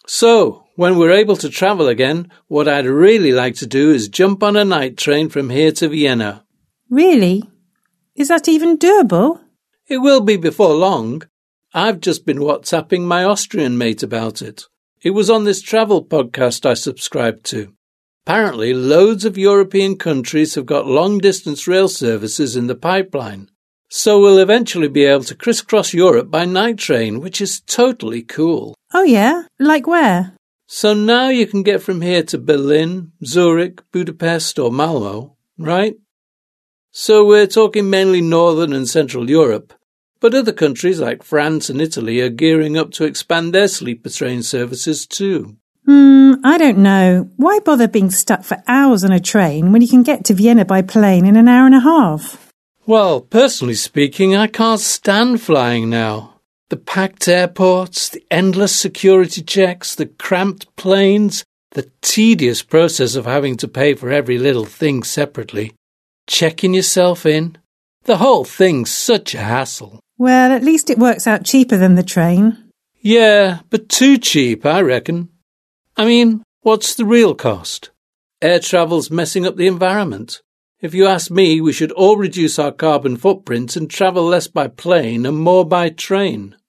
So, when we're able to travel again, what I'd really like to do is jump on a night train from here to Vienna. Really? Is that even doable? It will be before long. I've just been WhatsApping my Austrian mate about it. It was on this travel podcast I subscribed to. Apparently, loads of European countries have got long-distance rail services in the pipeline. So we'll eventually be able to crisscross Europe by night train, which is totally cool. Oh yeah? Like where? So now you can get from here to Berlin, Zurich, Budapest or Malmo, right? So we're talking mainly Northern and Central Europe. But other countries like France and Italy are gearing up to expand their sleeper train services too. I don't know. Why bother being stuck for hours on a train when you can get to Vienna by plane in an hour and a half? Well, personally speaking, I can't stand flying now. The packed airports, the endless security checks, the cramped planes, the tedious process of having to pay for every little thing separately, checking yourself in. The whole thing's such a hassle. Well, at least it works out cheaper than the train. Yeah, but too cheap, I reckon. I mean, what's the real cost? Air travel's messing up the environment. If you ask me, we should all reduce our carbon footprint and travel less by plane and more by train.